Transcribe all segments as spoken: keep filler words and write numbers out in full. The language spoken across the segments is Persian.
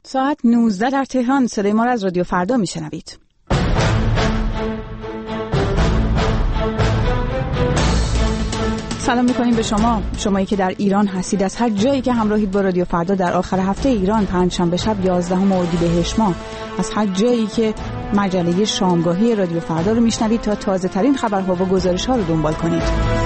ساعت نوزده در تهران. صدای ما را از رادیو فردا میشنوید. سلام میکنیم به شما، شمایی که در ایران هستید، از هر جایی که همراهید با رادیو فردا در آخر هفته ایران، پنجشنبه شب یازدهم اردیبهشت ماه، از هر جایی که مجله شامگاهی رادیو فردا رو میشنوید تا تازه ترین خبرها و گزارش ها رو دنبال کنید.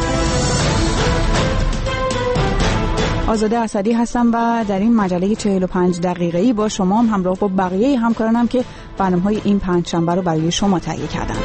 آزاده اسدی هستم و در این مجله چهل و پنج دقیقه‌ای با شما هم همراه با بقیه همکارانم که برنامه‌های این پنجشنبه رو برای شما تهیه کردند.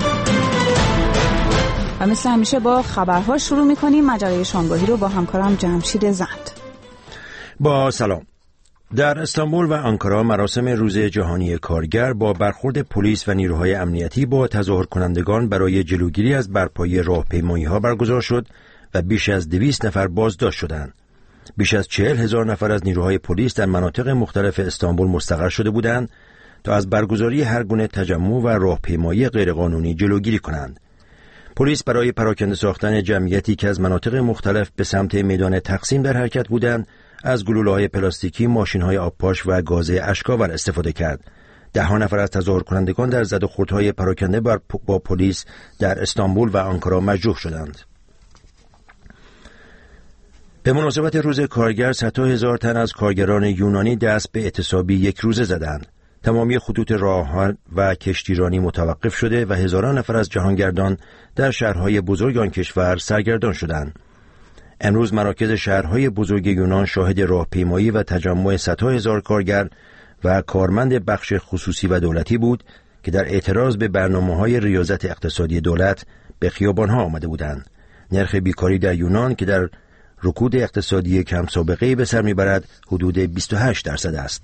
و مثل همیشه با خبرها شروع می‌کنیم. مجله شامگاهی رو با همکارم جمشید زند. با سلام. در استانبول و آنکارا مراسم روز جهانی کارگر با برخورد پلیس و نیروهای امنیتی با تظاهر کنندگان برای جلوگیری از برپایی راهپیمایی‌ها برگزار شد و بیش از دویست نفر بازداشت شدند. بیش از چهل هزار نفر از نیروهای پلیس در مناطق مختلف استانبول مستقر شده بودند تا از برگزاری هر گونه تجمع و راهپیمایی غیرقانونی جلوگیری کنند. پلیس برای پراکنده ساختن جمعیتی که از مناطق مختلف به سمت میدان تقسیم در حرکت بودند، از گلوله‌های پلاستیکی، ماشین‌های آبپاش و گاز اشک‌آور استفاده کرد. ده ها نفر از تظاهر کنندگان در زد و خوردهای پراکنده با پلیس در استانبول و آنکارا مجروح شدند. به مناسبت روز کارگر، صدها هزار تن از کارگران یونانی دست به اعتصابی یک روزه زدند. تمامی خطوط راه و کشتیرانی متوقف شده و هزاران نفر از جهانگردان در شهرهای بزرگ آن کشور سرگردان شدند. امروز مراکز شهرهای بزرگ یونان شاهد راهپیمایی و تجمع صدها هزار کارگر و کارمند بخش خصوصی و دولتی بود که در اعتراض به برنامه‌های ریاضت اقتصادی دولت به خیابان‌ها آمده بودند. نرخ بیکاری در یونان که در رکود اقتصادی کم سابقه‌ای به سر میبرد حدود بیست و هشت درصد است.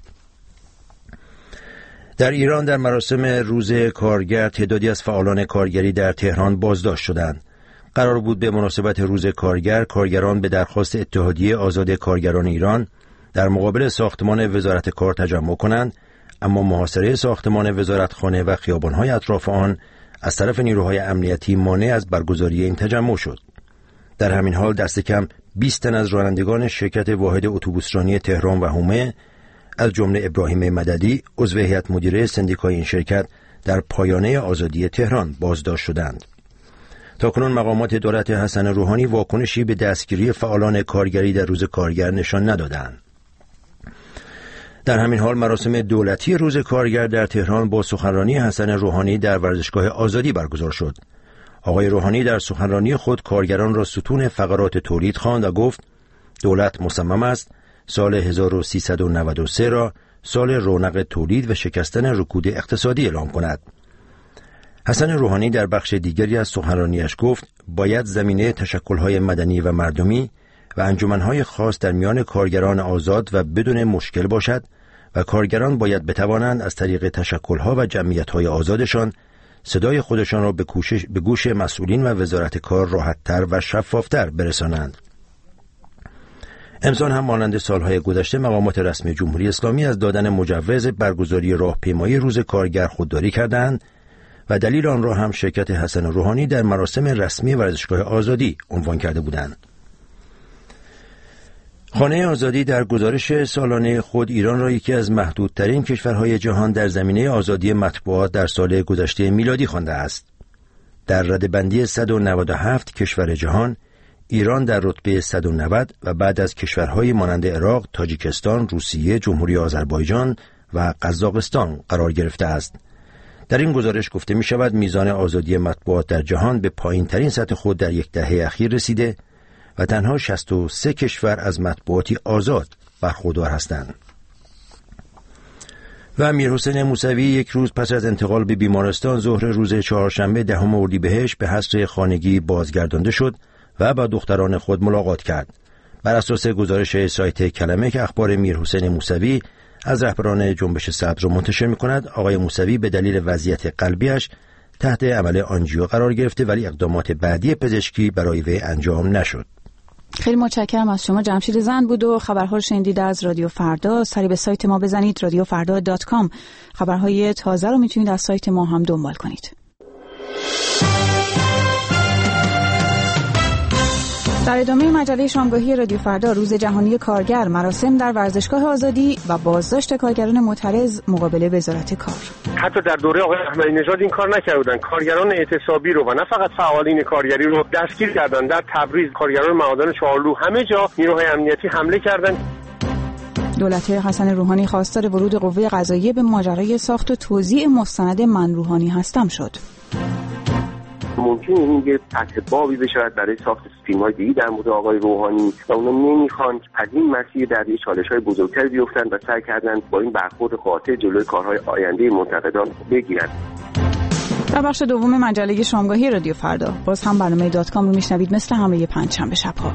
در ایران در مراسم روز کارگر تعدادی از فعالان کارگری در تهران بازداشت شدند. قرار بود به مناسبت روز کارگر کارگران به درخواست اتحادیه آزاد کارگران ایران در مقابل ساختمان وزارت کار تجمع کنند، اما محاصره ساختمان وزارتخانه و خیابان‌های اطراف آن از طرف نیروهای امنیتی مانع از برگزاری این تجمع شد. در همین حال دست کم بیست تن از رانندگان شرکت واحد اتوبوسرانی تهران و حومه از جمله ابراهیم مددی عضو هیئت مدیره سندیکای این شرکت در پایانه آزادی تهران بازداشت شدند. تاکنون مقامات دولت حسن روحانی واکنشی به دستگیری فعالان کارگری در روز کارگر نشان ندادند. در همین حال مراسم دولتی روز کارگر در تهران با سخنرانی حسن روحانی در ورزشگاه آزادی برگزار شد. آقای روحانی در سخنرانی خود کارگران را ستون فقرات تولید خواند و گفت دولت مصمم است سال هزار و سیصد و نود و سه را سال رونق تولید و شکستن رکود اقتصادی اعلام کند. حسن روحانی در بخش دیگری از سخنرانیش گفت باید زمینه تشکل‌های مدنی و مردمی و انجمن‌های خاص در میان کارگران آزاد و بدون مشکل باشد و کارگران باید بتوانند از طریق تشکل‌ها و جمعیت‌های آزادشان صدای خودشان را به, به گوش مسئولین و وزارت کار راحت‌تر و شفافتر برسانند. امسال هم مانند سالهای گذشته مقامات رسمی جمهوری اسلامی از دادن مجوز برگزاری راهپیمایی روز کارگر خودداری کردند و دلیل آن را هم شرکت حسن روحانی در مراسم رسمی ورزشگاه آزادی عنوان کرده بودند. خانه آزادی در گزارش سالانه خود ایران را یکی از محدودترین کشورهای جهان در زمینه آزادی مطبوعات در سال گذشته میلادی خوانده است. در رده‌بندی صد و نود و هفت کشور جهان، ایران در رتبه صد و نود و بعد از کشورهای مانند عراق، تاجیکستان، روسیه، جمهوری آذربایجان و قزاقستان قرار گرفته است. در این گزارش گفته می شود میزان آزادی مطبوعات در جهان به پایین ترین سطح خود در یک دهه اخیر رسیده و تنها شصت و سه کشور از مطبوعاتی آزاد برخوردار هستند. و امیرحسین موسوی یک روز پس از انتقال به بیمارستان ظهر روز چهارشنبه دهم اردیبهشت به حصر خانگی بازگردانده شد و با دختران خود ملاقات کرد. بر اساس گزارش سایت کلمه که اخبار میرحسین موسوی از رهبران جنبش سبز را منتشر می‌کند، آقای موسوی به دلیل وضعیت قلبیش تحت عمل آنژیو قرار گرفته ولی اقدامات بعدی پزشکی برای وی انجام نشد. خیلی متشکرم از شما. جمشید زند بود و خبرها رو شنیدید از رادیو فردا. سری به سایت ما بزنید رادیو فردا دات کام. خبرهای تازه رو میتونید از سایت ما هم دنبال کنید. در ادامه مجله شامگاهی رادیو فردا، روز جهانی کارگر، مراسم در ورزشگاه آزادی و بازداشت کارگران معترض مقابل وزارت کار. حتی در دوره آقای احمدی نژاد این کار نکردن. کارگران اعتصابی رو و نه فقط فعالین کارگری رو دستگیر کردن. در تبریز کارگران معادن چهارلو همه جا نیروهای امنیتی حمله کردند. دولت حسن روحانی خواستار ورود قوه قضاییه به ماجرای ساخت و توزیع مستند من روحانی هستم شد. ممکنه این یه اتباعی بشه برای ساخت فیلم‌های دیگه در مورد آقای روحانی و اونا نمیخوان از این مسیر در یه چالش‌های بزرگتر بیفتن و سعی کردن با این برخورد قاطع جلوی کارهای آینده منتقدان بگیرن. در بخش دوم مجله شامگاهی رادیو فردا باز هم برنامه دات کام رو میشنوید مثل همه پنجشنبه شب‌ها.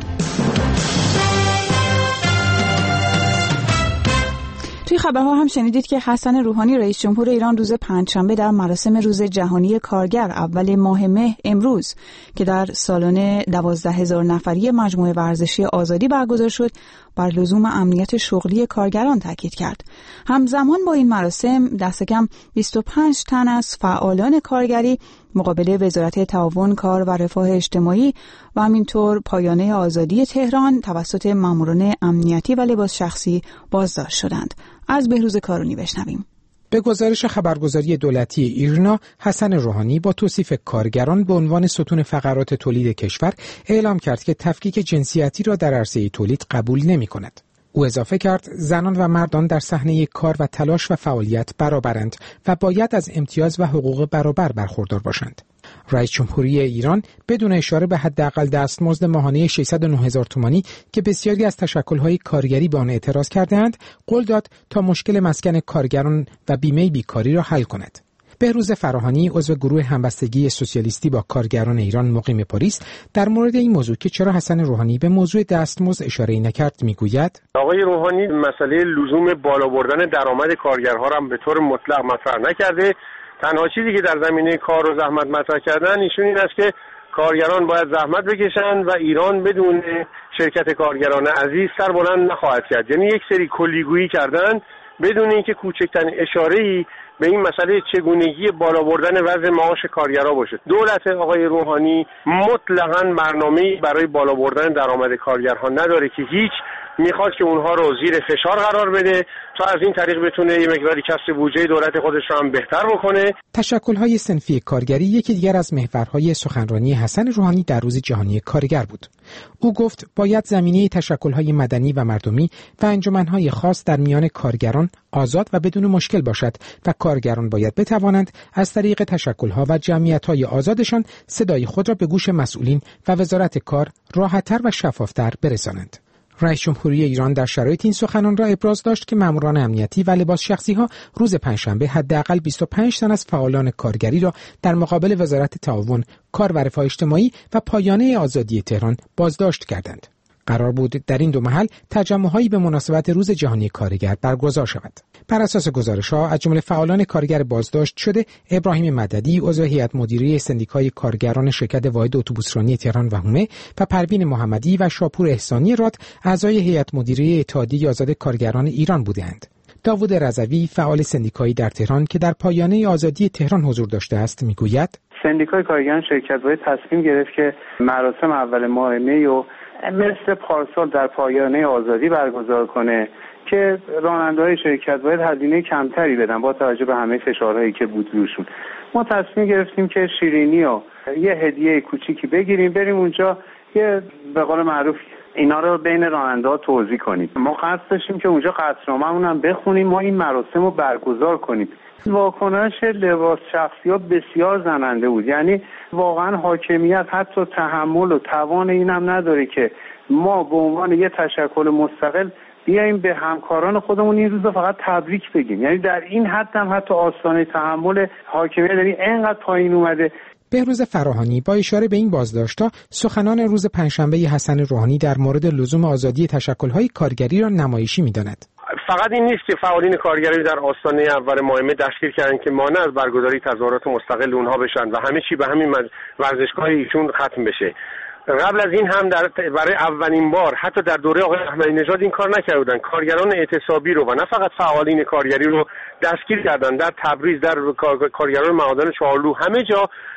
توی خبرها هم شنیدید که حسن روحانی رئیس جمهور ایران روز پنجشنبه در مراسم روز جهانی کارگر اول ماه مه امروز که در سالن دوازده هزار نفری مجموعه ورزشی آزادی برگزار شد بر لزوم امنیت شغلی کارگران تاکید کرد. همزمان با این مراسم دست کم بیست و پنج تن از فعالان کارگری مقابل وزارت تعاون، کار و رفاه اجتماعی و همینطور پایانه آزادی تهران توسط ماموران امنیتی و لباس شخصی بازداشت شدند. از بهروز کارونی بشنویم. به گزارش خبرگزاری دولتی ایرنا، حسن روحانی با توصیف کارگران به عنوان ستون فقرات تولید کشور اعلام کرد که تفکیک جنسیتی را در عرصه تولید قبول نمی کند. او اضافه کرد زنان و مردان در صحنه کار و تلاش و فعالیت برابرند و باید از امتیاز و حقوق برابر برخوردار باشند. رئیس جمهوری ایران بدون اشاره به حداقل دستمزد ماهانه ششصد و نه هزار تومانی که بسیاری از تشکل‌های کارگری به آن اعتراض کرده‌اند، قول داد تا مشکل مسکن کارگران و بیمه بیکاری را حل کند. بهروز فراهانی عضو گروه همبستگی سوسیالیستی با کارگران ایران مقیم پاریس در مورد این موضوع که چرا حسن روحانی به موضوع دستمزد اشاره نکرد میگوید: آقای روحانی مسئله لزوم بالا بردن درآمد کارگرها را به طور مطلق مطرح نکرده. تنها چیزی که در زمینه کار و زحمت مطرح کردن ایشون این است که کارگران باید زحمت بکشن و ایران بدون شرکت کارگران عزیز سر بلند نخواهد کرد. یعنی یک سری کلیگویی کردن بدون اینکه کوچکترین اشاره‌ای به این مسئله چگونگی بالا بردن وضع معاش کارگرها باشه. دولت آقای روحانی مطلقاً برنامه‌ای برای بالا بردن درآمد کارگرها نداره که هیچ میخواد که اونها رو زیر فشار قرار بده تا از این طریق بتونه یه مقداری کسب بودجه دولت خودش رو هم بهتر بکنه. تشکل‌های صنفی کارگری یکی دیگر از محورهای سخنرانی حسن روحانی در روز جهانی کارگر بود. او گفت باید زمینه تشکل‌های مدنی و مردمی و انجمن‌های خاص در میان کارگران آزاد و بدون مشکل باشد و کارگران باید بتوانند از طریق تشکل‌ها و جمعیت‌های آزادشان صدای خود را به گوش مسئولین و وزارت کار راحت‌تر و شفاف‌تر برسانند. رئیس جمهوری ایران در شرایط این سخنان را ابراز داشت که ماموران امنیتی و لباس شخصی ها روز پنجشنبه حداقل بیست و پنج تن از فعالان کارگری را در مقابل وزارت تعاون، کار و رفاه اجتماعی و پایانه آزادی تهران بازداشت کردند. قرار بود در این دو محل تجمع‌هایی به مناسبت روز جهانی کارگر برگزار شود. بر اساس گزارش‌ها از جمله فعالان کارگر بازداشت شده ابراهیم مددی عضو هیئت مدیره سندیکای کارگران شرکت واحد اتوبوسرانی تهران و هومه و پروین محمدی و شاپور احسانی راد اعضای هیئت مدیره اتحادیه آزاد کارگران ایران بودند. داوود رضوی فعال سندیکایی در تهران که در پایانه آزادی تهران حضور داشته است میگوید: سندیکای کارگران شرکت واحد تصمیم گرفت که مراسم اول ماه می و مثل پارسال در پایانه آزادی برگزار کنه که راننده‌های شرکت واحد هزینه کمتری بدن با توجه به همه فشارهایی که بود روشون. ما تصمیم گرفتیم که شیرینی و یه هدیه کوچیکی بگیریم بریم اونجا یه به قول معروف اینا رو بین راننده‌ها توزیع کنیم. ما قصد داشتیم که اونجا قطعنامه‌مون هم بخونیم، ما این مراسم رو برگزار کنیم. واکنش لباس شخصی‌ها بسیار زننده بود. یعنی واقعا حاکمیت حتی تحمل و توان این هم نداره که ما به عنوان یه تشکل مستقل بیاییم به همکاران خودمون این روزا فقط تبریک بگیم. یعنی در این حد هم حتی آستانه تحمل حاکمیت یعنی اینقدر پایین اومده. بهروز فراهانی با اشاره به این بازداشت‌ها سخنان روز پنجشنبه حسن روحانی در مورد لزوم آزادی تشکل‌های کارگری را نمایشی می‌داند. فقط این نیست که فعالین کارگری در آستانه اول ماه مه دستگیر کردن که مانع از برگزاری تظاهرات مستقل اونها بشن و همه چی به همین ورزشگاه ایشون ختم بشه. قبل از این هم در برای اولین بار حتی در دوره آقای احمدی نژاد این کار نکردن. کارگران اعتصابی رو و نه فقط فعالین کارگری رو دستگیر کردن. در تبریز، در کارگران معادن چهارلو همه جا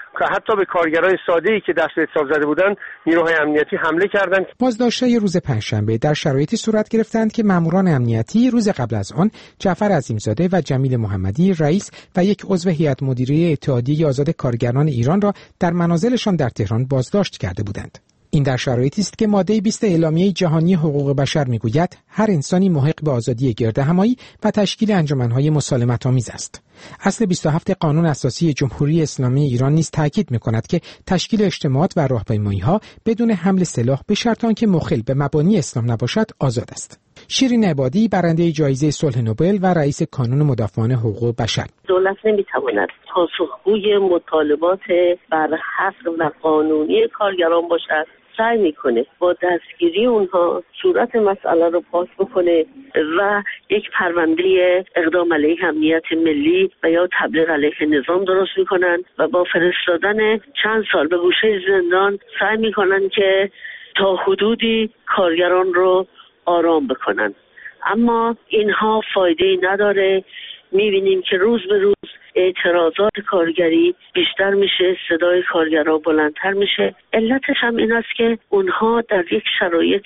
که حتی به کارگرای ساده‌ای که دست به اعتصاب زده بودند نیروهای امنیتی حمله کردند. بازداشت‌های روز پنجشنبه در شرایطی صورت گرفتند که ماموران امنیتی روز قبل از آن جعفر عظیمزاده و جمیل محمدی رئیس و یک عضو هیئت مدیره اتحادیه آزاد کارگران ایران را در منازلشان در تهران بازداشت کرده بودند. این در شرایطی است که ماده بیست اعلامیه جهانی حقوق بشر میگوید هر انسانی محق به آزادی گردهمایی و تشکیل انجمنهای مسالمت‌آمیز است. اصل بیست و هفت قانون اساسی جمهوری اسلامی ایران نیز تاکید می‌کند که تشکیل اجتماعات و راهپیمایی‌ها بدون حمل سلاح به شرط آنکه مخل به مبانی اسلام نباشد آزاد است. شیرین عبادی برنده جایزه صلح نوبل و رئیس کانون مدافعان حقوق بشر: دولت نمی‌تواند پاسخگوی مطالبات برحق و قانونی کارگران باشد. سعی میکنه با دستگیری اونها صورت مسئله رو باز بکنه و یک پرونده اقدام علیه امنیت ملی و یا تبلیغ علیه نظام درست میکنن و با فرستادن چند سال به گوشه زندان سعی میکنن که تا حدودی کارگران رو آرام بکنن، اما اینها فایده‌ای نداره. میبینیم که روز به روز اعتراضات کارگری بیشتر میشه، صدای کارگرها بلندتر میشه. علتش هم این است که اونها در یک شرایط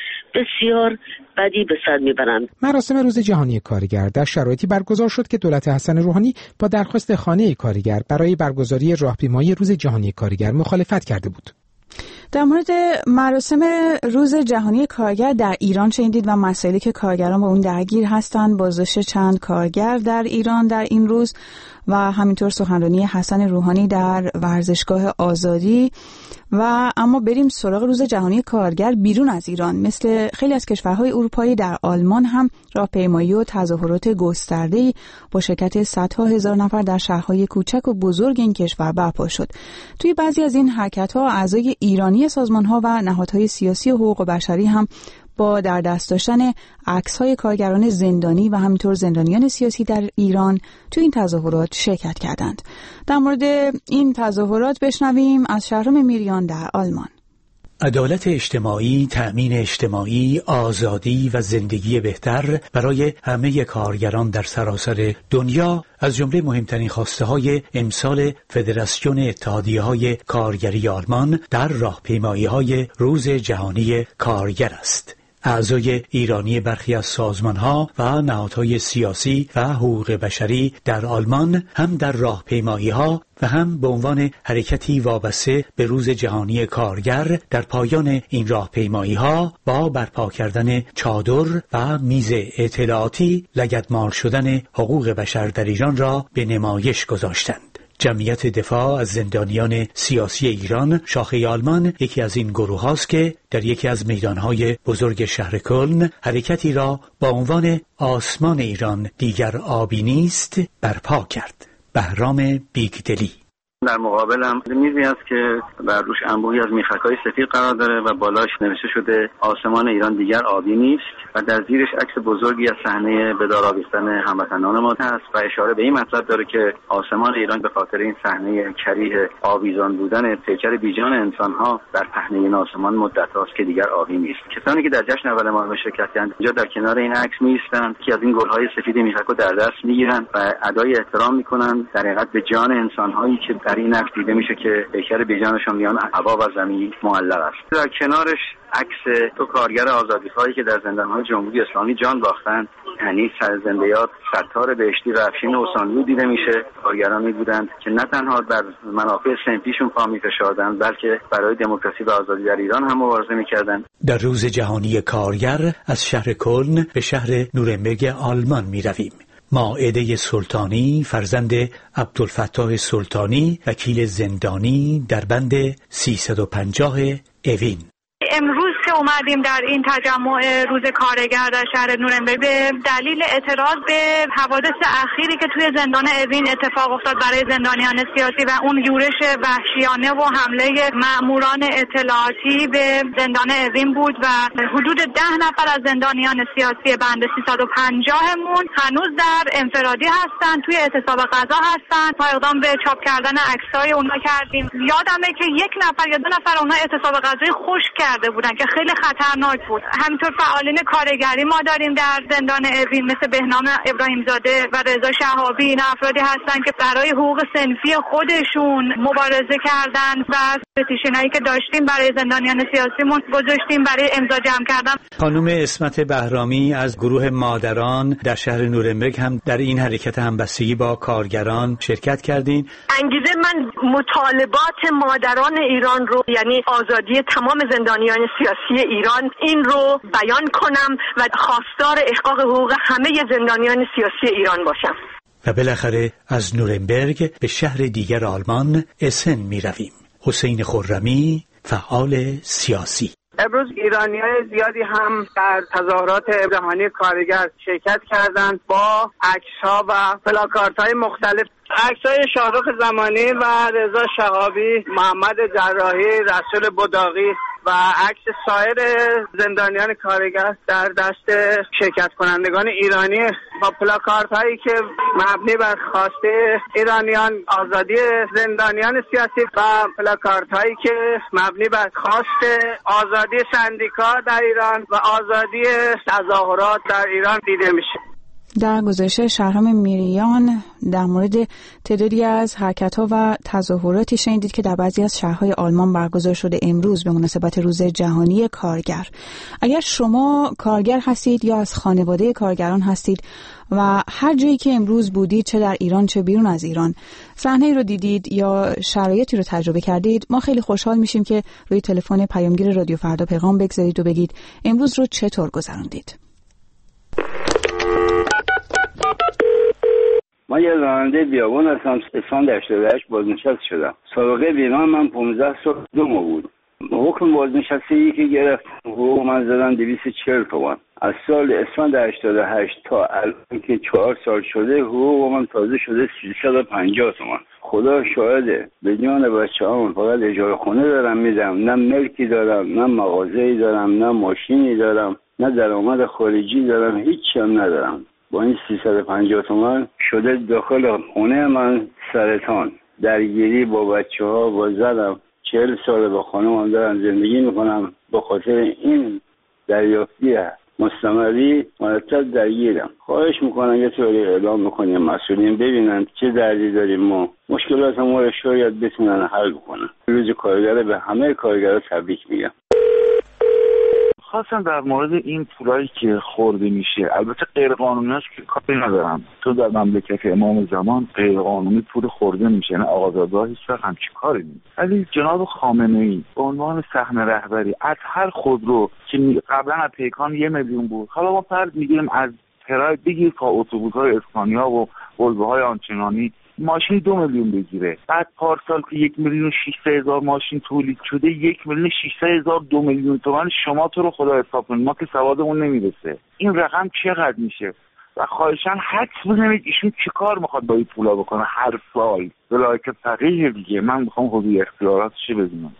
بسیار بدی به سر میبرند. مراسم روز جهانی کارگر در شرایطی برگزار شد که دولت حسن روحانی با درخواست خانه کارگر برای برگزاری راهپیمایی روز جهانی کارگر مخالفت کرده بود. در مورد مراسم روز جهانی کارگر در ایران شنیدید و مسائلی که کارگران با اون درگیر هستند. بازداشت چند کارگر در ایران در این روز و همینطور سخنرانی حسن روحانی در ورزشگاه آزادی. و اما بریم سراغ روز جهانی کارگر بیرون از ایران. مثل خیلی از کشورهای اروپایی در آلمان هم راهپیمایی و تظاهرات گسترده‌ای با شرکت صدها هزار نفر در شهرهای کوچک و بزرگ این کشور برپا شد. توی بعضی از این حرکت‌ها اعضای ایرانی سازمان‌ها و نهادهای سیاسی و حقوق بشری هم با در دست داشتن عکس‌های کارگران زندانی و همینطور زندانیان سیاسی در ایران تو این تظاهرات شرکت کردند. در مورد این تظاهرات بشنویم از شهرام میریان در آلمان. عدالت اجتماعی، تأمین اجتماعی، آزادی و زندگی بهتر برای همه کارگران در سراسر دنیا از جمله مهمترین خواسته‌های امسال فدراسیون اتحادیه‌های کارگری آلمان در راهپیمایی‌های روز جهانی کارگر است. اعضای ایرانی برخی از سازمان‌ها و نهادهای سیاسی و حقوق بشری در آلمان هم در راهپیمایی‌ها و هم به عنوان حرکتی وابسته به روز جهانی کارگر در پایان این راهپیمایی‌ها با برپا کردن چادر و میز اطلاعاتی لگدمال شدن حقوق بشر در ایران را به نمایش گذاشتند. جمعیت دفاع از زندانیان سیاسی ایران شاخه آلمان یکی از این گروه هاست که در یکی از میدانهای بزرگ شهر کلن حرکتی را با عنوان آسمان ایران دیگر آبی نیست برپا کرد. بهرام بیگدلی: در مقابل هم میزی است که بر روش انبوهی از میخک‌های سفید قرار داره و بالاش نوشته شده آسمان ایران دیگر آبی نیست و در زیرش عکس بزرگی از صحنه به دار آویختن هموطنان ما هست و اشاره به این مطلب داره که آسمان ایران به خاطر این صحنه کریه آویزان بودن پیکر بیجان انسان‌ها در پهنه این آسمان مدت هاست که دیگر آبی نیست. کسانی که در جشن اول ماه شرکت کردند اینجا در کنار این عکس می‌ایستند که از این گل‌های سفید میخک در دست میگیرند و ادای احترام میکنند در حقیقت به جان انسان‌هایی که در این عکس دیده میشه که پیکر بیجانشون میان هوا و زمین معلق است. در کنارش عکس دو کارگر آزادیخواهی که در زندان‌های جمهوری اسلامی جان باختند، یعنی سرزنده‌یاد ستار بهشتی و افشین اوسانلو دیده میشه. کارگرانی بودند که نه تنها بر منافع صنفیشون پا می‌فشردند بلکه برای دموکراسی و آزادی در ایران هم مبارزه می‌کردند. در روز جهانی کارگر از شهر کلن به شهر نورنبرگ آلمان می‌رویم. مائده سلطانی فرزند عبدالفتاح سلطانی وکیل زندانی در بند سیصد و پنجاه اوین. امروز که اومدیم در این تجمع روز کارگر در شهر نورنبرگ به دلیل اعتراض به حوادث اخیری که توی زندان اوین اتفاق افتاد برای زندانیان سیاسی و اون یورش وحشیانه و حمله مأموران اطلاعاتی به زندان اوین بود و حدود ده نفر از زندانیان سیاسی بند سیصد و پنجاه مون هنوز در انفرادی هستن، توی اعتصاب غذا هستن. ما اقدام به چاپ کردن عکسای اونها کردیم. یادمه که یک نفر یا دو نفر اونها اعتصاب غذای خشک کرده بودن که خیلی خیلی خطرناک بود. همینطور فعالین کارگری ما داریم در زندان اوین مثل بهنام ابراهیم زاده و رضا شهابی. این افرادی هستن که برای حقوق صنفی خودشون مبارزه کردن و پتیشنایی که داشتیم برای زندانیان سیاسیمون گذاشتیم برای امضا جمع کردن. خانم اسمت بهرامی از گروه مادران در شهر نورنبرگ هم در این حرکت همبستگی با کارگران شرکت کردین. انگیزه من مطالبات مادران ایران رو، یعنی آزادی تمام زندانیان سیاسی ایران، این رو بیان کنم و خواستار احقاق حقوق همه زندانیان سیاسی ایران باشم. و بالاخره از نورنبرگ به شهر دیگر آلمان اسن می رویم. حسین خرمی، فعال سیاسی. امروز ایرانی‌های زیادی هم در تظاهرات جهانی کارگر شرکت کردند با عکس‌ها و پلاکاردهای مختلف. عکس‌های شاهرخ زمانی و رضا شهابی، محمد جراحی، رسول بداغی و عکس سایر زندانیان کارگر در دست شرکت کنندگان ایرانی با پلاکاردهایی که مبنی بر خواسته ایرانیان آزادی زندانیان سیاسی و پلاکاردهایی که مبنی بر خواست آزادی سندیکا در ایران و آزادی تظاهرات در ایران دیده میشه. در گزارش شهرام میریان در مورد تعدادی از حرکت‌ها و تظاهراتی شنیدید که در بعضی از شهرهای آلمان برگزار شده امروز به مناسبت روز جهانی کارگر. اگر شما کارگر هستید یا از خانواده کارگران هستید و هر جایی که امروز بودید، چه در ایران چه بیرون از ایران، صحنه‌ای رو دیدید یا شرایطی رو تجربه کردید، ما خیلی خوشحال میشیم که روی تلفن پیامگیر رادیو فردا پیغام بگذارید و بگید امروز رو چطور گذروندید. من یه راننده بیابان هستم. اسفند هشتاد و هشت بازنشست شدم. سابقه بیمه من پانزده سال دو ماه بود. حکم بازنشستگی که گرفت حقوق من زدن دویست و چهل تومان. از سال اسفند هشتاد و هشت تا الان که چهار سال شده حقوق من تازه شده سیصد و پنجاه تومان. خدا شاهده به جان بچه‌هام فقط اجاره خونه دارم میدم، نه ملکی دارم، نه مغازه‌ای دارم، نه ماشینی دارم، نه درآمد خارجی دارم، هیچی هم ندارم. با این سیصد و پنجاه تومان شده داخل خونه من سرطان. درگیری با بچه ها با زدم چهل ساله با خانم دارم زندگی میکنم. به خاطر این دریافتی مستمری مرتب درگیرم. خواهش میکنم یه طوری اعلام میکنیم مسئولین ببینن چه دردی داریم ما، مشکلات ما رو شاید بتونن حل کنن. روز کارگر به همه کارگرها تبریک میگم. خواستم در مورد این پولایی که خورده میشه، البته غیر قانونیش که کاری ندارم، تو در مملکت امام زمان غیر قانونی پول خورده میشه، نه آقازاده هیچ وقت همچی کاری نیست. ولی جناب خامنه‌ای به عنوان صحنه رهبری از هر خودرو که قبلا از پیکان یه میلیون بود، حالا ما فرض میگیریم از پرای بگیر تا اتوبوس‌های اسپانیا و ولوهای آنچنانی ماشین دو میلیون بگیره. بعد پارسال که یک میلیون ششصد هزار ماشین تولید شده، یک میلیون ششصد هزار دو میلیون تومان، شما تو رو خدا حساب کنید، ما که سوادمون نمیرسه این رقم چقدر میشه. و خواهشاً حدس بزنید ایشون چی کار میخواد با این پولا بکنه هر سال. بلای که فقیه دیگه، من میخوام حدود اختیاراتش بدونم.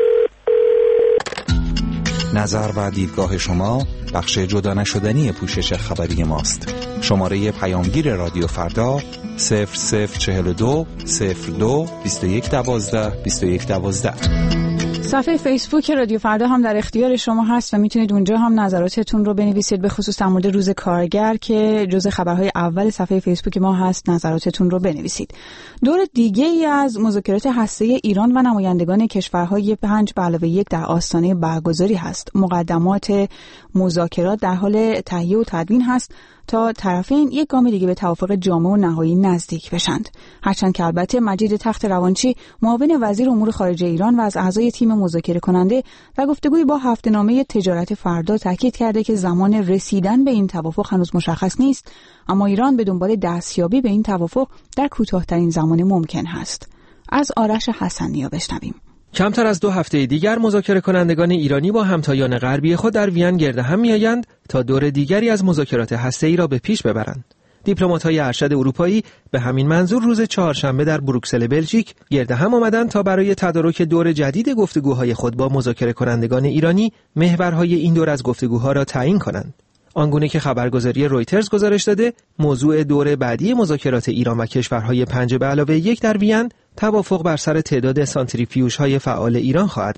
نظر و دیدگاه شما بخش جدا نشدنی پوشش خبری ماست. شماره پیامگیر رادیو فردا صفر صفر چهل و دو صفر دو بیست و یک دوازده بیست و یک دوازده. صفحه فیسبوک رادیو فردا هم در اختیار شما هست و میتونید اونجا هم نظراتتون رو بنویسید، به خصوص در مورد روز کارگر که جزء خبرهای اول صفحه فیسبوک ما هست. نظراتتون رو بنویسید. دور دیگه ای از مذاکرات هسته‌ای ایران و نمایندگان کشورهای پنج به علاوه یک در آستانه برگزاری هست. مقدمات مذاکرات در حال تهیه و تدوین هست تا طرفین یک گام دیگه به توافق جامع و نهایی نزدیک بشند. هرچند که البته مجید تخت روانچی معاون وزیر امور خارجه ایران و از اعضای تیم مذاکره کننده در گفتگوی با هفته‌نامه تجارت فردا تاکید کرده که زمان رسیدن به این توافق هنوز مشخص نیست، اما ایران به دنبال دستیابی به این توافق در کوتاه‌ترین زمان ممکن هست. از آرش حسنیا بشنویم. کمتر از دو هفته دیگر مذاکره کنندگان ایرانی با همتایان غربی خود در وین گرد هم می‌آیند تا دور دیگری از مذاکرات هسته‌ای را به پیش ببرند. دیپلمات‌های ارشد اروپایی به همین منظور روز چهارشنبه در بروکسل بلژیک گرد هم آمدند تا برای تدارک دور جدید گفتگوهای خود با مذاکره کنندگان ایرانی محورهای این دور از گفتگوها را تعیین کنند. آنگونه که خبرگزاری رویترز گزارش داده، موضوع دور بعدی مذاکرات ایران و کشورهای پنج به علاوه یک در وین توافق بر سر تعداد سانتریفیوژهای فعال ایران خواهد بود.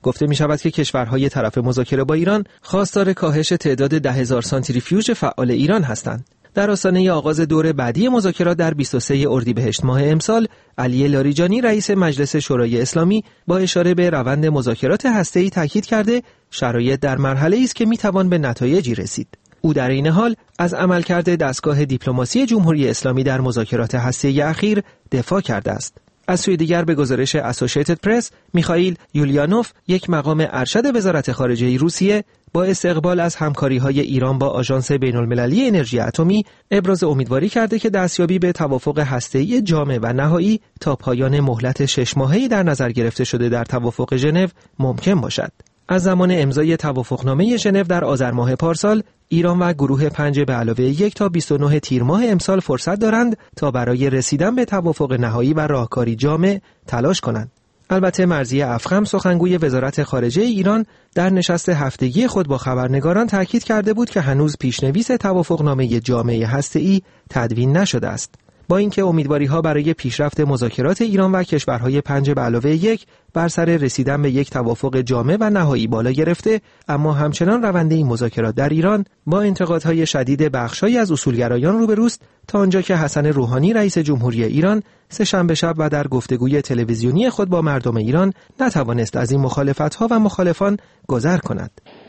گفته می شود که کشورهای طرف مذاکره با ایران خواستار کاهش تعداد ده هزار سانتریفیوژ فعال ایران هستند. در آستانه آغاز دور بعدی مذاکرات در بیست و سوم اردیبهشت ماه امسال، علی لاریجانی رئیس مجلس شورای اسلامی با اشاره به روند مذاکرات هسته‌ای تاکید کرده شرایط در مرحله‌ای است که میتوان به نتایجی رسید. او در این حال از عملکرد دستگاه دیپلماسی جمهوری اسلامی در مذاکرات هسته‌ای اخیر دفاع کرده است. از سوی دیگر به گزارش اسوسییتد پرس، میخائیل یولیانوف، یک مقام ارشد وزارت خارجه روسیه، با استقبال از همکاری‌های ایران با آژانس بین‌المللی انرژی اتمی ابراز امیدواری کرده که دستیابی به توافق هسته‌ای جامع و نهایی تا پایان مهلت شش ماهه‌ای در نظر گرفته شده در توافق ژنو ممکن باشد. از زمان امضای توافقنامه ژنو در آذر ماه پارسال، ایران و گروه پنج به علاوه یک تا بیست و نه تیر ماه امسال فرصت دارند تا برای رسیدن به توافق نهایی و راهکاری جامع تلاش کنند. البته مرضیه افخم، سخنگوی وزارت خارجه ایران، در نشست هفتگی خود با خبرنگاران تاکید کرده بود که هنوز پیشنویس توافقنامه جامع هسته‌ای تدوین نشده است. با اینکه امیدواری‌ها برای پیشرفت مذاکرات ایران و کشورهای پنج به علاوه یک بر سر رسیدن به یک توافق جامع و نهایی بالا گرفته، اما همچنان روند این مذاکرات در ایران با انتقادهای شدید بخش‌هایی از اصولگرایان روبروست، تا آنجا که حسن روحانی رئیس جمهوری ایران سه‌شنبه شب و در گفتگوی تلویزیونی خود با مردم ایران نتوانست از این مخالفت‌ها و مخالفان گذر کند.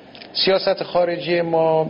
سیاست خارجی ما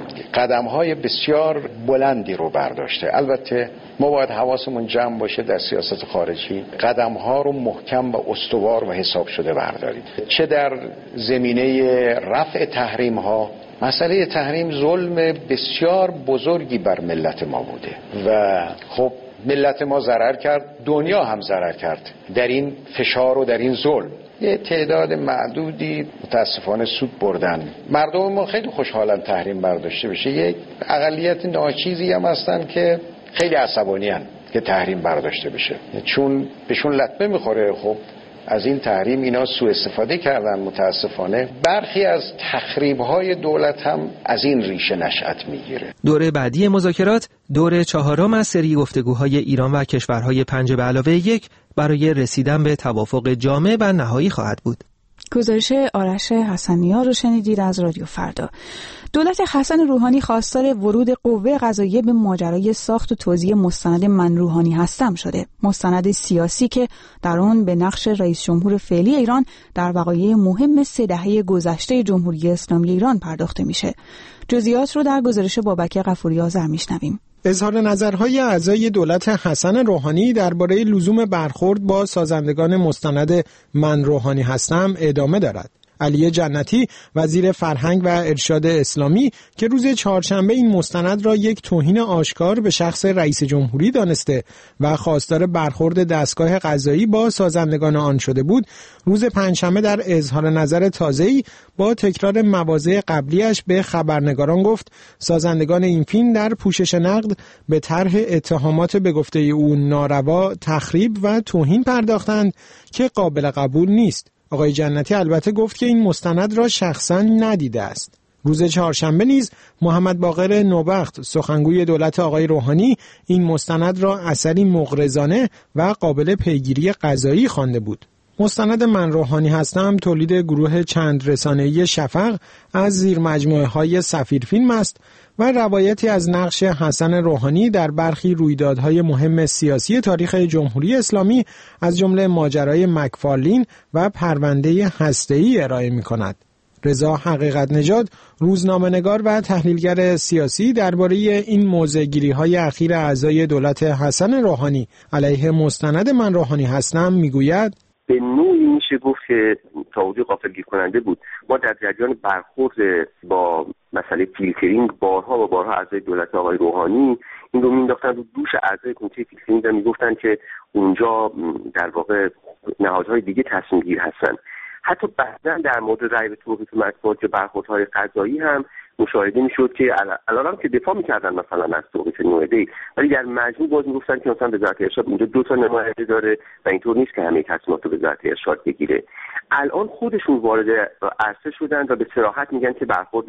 قدم‌های بسیار بلندی رو برداشته. البته ما باید حواسمون جمع باشه در سیاست خارجی قدم‌ها رو محکم و استوار و حساب شده برداریم. چه در زمینه رفع تحریم‌ها، مسئله تحریم ظلم بسیار بزرگی بر ملت ما بوده و خب ملت ما ضرر کرد، دنیا هم ضرر کرد در این فشار و در این ظلم. یه تعداد معدودی متاسفانه سود بردن. مردم ما خیلی خوشحالن تحریم برداشته بشه. یک اقلیت ناچیزی هم هستن که خیلی عصبانی هستن که تحریم برداشته بشه، چون بهشون لطمه میخوره. خب از این تحریم اینا سوء استفاده کردن. متاسفانه برخی از تخریب‌های دولت هم از این ریشه نشأت میگیره. دوره بعدی مذاکرات، دوره چهارم از سری گفتگوهای ایران و کشورهای پنج به علاوه یک برای رسیدن به توافق جامع و نهایی خواهد بود. گزارش آرش حسنیار رو شنیدید از رادیو فردا. دولت حسن روحانی خواستار ورود قوه قضاییه به ماجرای ساخت و توزیع مستند من روحانی هستم شده. مستند سیاسی که در آن به نقش رئیس جمهور فعلی ایران در وقایع مهم سه دهه گذشته جمهوری اسلامی ایران پرداخته میشه. جزئیات رو در گزارش بابک غفوری آذر میشنویم. اظهار نظرهای اعضای دولت حسن روحانی درباره لزوم برخورد با سازندگان مستند من روحانی هستم ادامه دارد. علی جنتی وزیر فرهنگ و ارشاد اسلامی که روز چهارشنبه این مستند را یک توهین آشکار به شخص رئیس جمهوری دانسته و خواستار برخورد دستگاه قضایی با سازندگان آن شده بود، روز پنجشنبه در اظهار نظر تازه‌ای با تکرار مواضع قبلیش به خبرنگاران گفت سازندگان این فیلم در پوشش نقد به طرح اتهامات به گفته او ناروا، تخریب و توهین پرداختند که قابل قبول نیست. آقای جنتی البته گفت که این مستند را شخصا ندیده است. روز چهارشنبه نیز محمد باقر نوبخت سخنگوی دولت آقای روحانی این مستند را اثری مغرضانه و قابل پیگیری قضایی خوانده بود. مستند من روحانی هستم تولید گروه چند رسانه‌ای شفق از زیر مجموعه های سفیر فیلم است و روایتی از نقش حسن روحانی در برخی رویدادهای مهم سیاسی تاریخ جمهوری اسلامی از جمله ماجرای مکفارلین و پرونده هسته‌ای ارائه می‌کند. رضا حقیقت نژاد روزنامه‌نگار و تحلیلگر سیاسی درباره این موضع‌گیری‌های اخیر اعضای دولت حسن روحانی علیه مستند من روحانی هستم میگوید به نوعی میشه گفت که تعهدی غافلگیر کننده بود. ما در جریان برخورد با مسئله فیلترینگ بارها و بارها اعضای دولت آقای روحانی این رو مینداختن رو دوش اعضای کمیته فیلترینگ و میگفتن که اونجا در واقع نهادهای دیگه تصمیم گیر هستن. حتی بعداً در مورد رأی به توقیف مطبوعات یا برخوردهای قضایی هم مشاهده میشد که الان که دفاع میکردن مثلا از توقیف نوعده‌ای، ولی در مجموع باز میگفتن که مثلا وزارت ارشاد اونجا دو تا نماینده داره و اینطور نیست که همه تصمیمات رو وزارت ارشاد بگیره. الان خودشون وارد عرصه شدن و به صراحت میگن که برخورد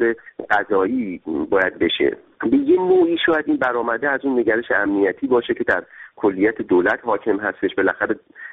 قضایی باید بشه. به یه نوعی شاید این برآمده از اون نگرش امنیتی باشه که در کلیت دولت حاکم هستش. بالاخره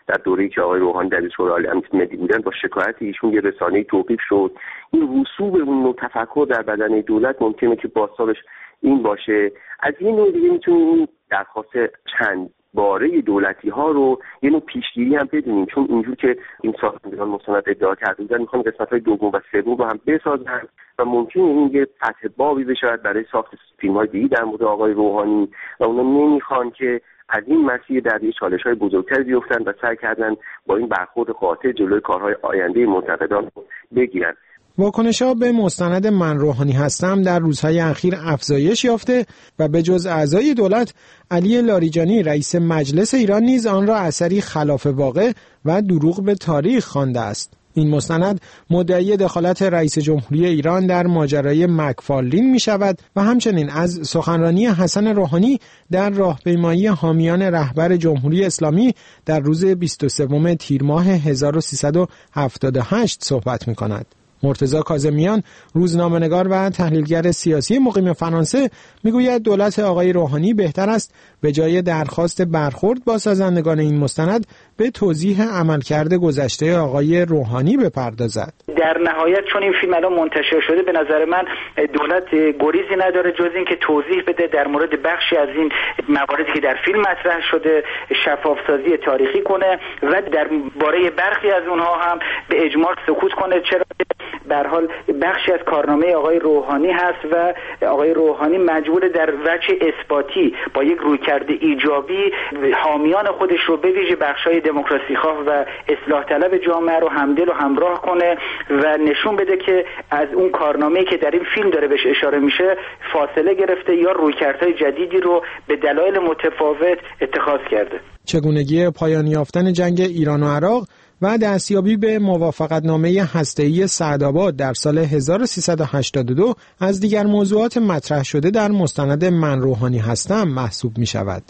در دوره‌ای که آقای روحانی در شورای عالی امنیت ملی بودن با شکایت ایشون یه رسانه‌ای توقیف شد. این رسوب اون نوع تفکر در بدن دولت ممکنه که بازتابش این باشه. از این نوع دیگه میتونیم این درخواست چند باره دولتی ها رو یه نوع پیشگیری هم بدونیم، چون اینجور که این سازندگان مستند ادعا کرده بودن میخوان قسمت های دوم و سوم رو هم بسازن و ممکنه این یه فتح بابی بشه برای ساخت فیلم های دیگه در مورد آقای روحانی و اونا نمیخوان که از این مسیر در یه چالش های بزرگتر بیفتن و سعی کردن با این برخورد قاطع جلوی کارهای آینده منتقدان رو بگیرن. واکنش‌ها به مستند من روحانی هستم در روزهای اخیر افزایش یافته و به جز اعضای دولت، علی لاریجانی رئیس مجلس ایران نیز آن را اثری خلاف واقع و دروغ به تاریخ خوانده است. این مستند مدعی دخالت رئیس جمهوری ایران در ماجرای مکفارلین می شود و همچنین از سخنرانی حسن روحانی در راهپیمایی حامیان رهبر جمهوری اسلامی در روز بیست و سوم تیر ماه هزار و سیصد و هفتاد و هشت صحبت می کند. مرتضی کاظمیان، روزنامه‌نگار و تحلیلگر سیاسی مقیم فرانسه، میگوید دولت آقای روحانی بهتر است به جای درخواست برخورد با سازندگان این مستند به توضیح عملکرد گذشته آقای روحانی بپردازد. در نهایت چون این فیلم الان منتشر شده، به نظر من دولت گریزی نداره جز این که توضیح بده در مورد بخشی از این مواردی که در فیلم مطرح شده، شفافسازی تاریخی کنه و در باره برخی از اونها هم به اجماع سکوت کنه، چرا به هر حال بخشی از کارنامه آقای روحانی هست و آقای روحانی مجبور در وجه اثباتی با یک رویکرد ایجابی حامیان خودش رو به ویژه بخشای دموکراسی خواه و اصلاح طلب جامعه رو همدل و همراه کنه و نشون بده که از اون کارنامه‌ای که در این فیلم داره بهش اشاره میشه فاصله گرفته یا رویکردهای جدیدی رو به دلایل متفاوت اتخاذ کرده. چگونگی پایان یافتن جنگ ایران و عراق و دستیابی به موافقتنامه هسته‌ای سعدآباد در سال هزار و سیصد و هشتاد و دو از دیگر موضوعات مطرح شده در مستند من روحانی هستم محسوب می شود.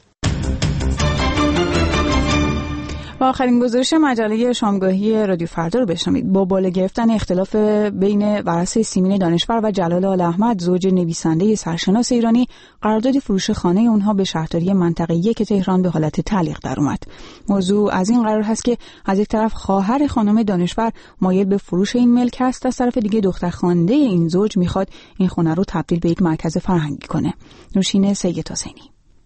و آخرین گزارش مجله شامگاهی رادیو فردا رو بشنوید. با بالا گرفتن اختلاف بین ورثه سیمین دانشور و جلال آل احمد، زوج نویسنده سرشناس ایرانی، قرارداد فروش خانه اونها به شهرداری منطقه یک تهران به حالت تعلیق در اومد. موضوع از این قرار هست که از یک طرف خواهر خانم دانشور مایل به فروش این ملک است، از طرف دیگه دختر خوانده این زوج میخواد این خونه رو تبدیل به یک مرکز فرهنگی کنه. نوشین سید حسینی.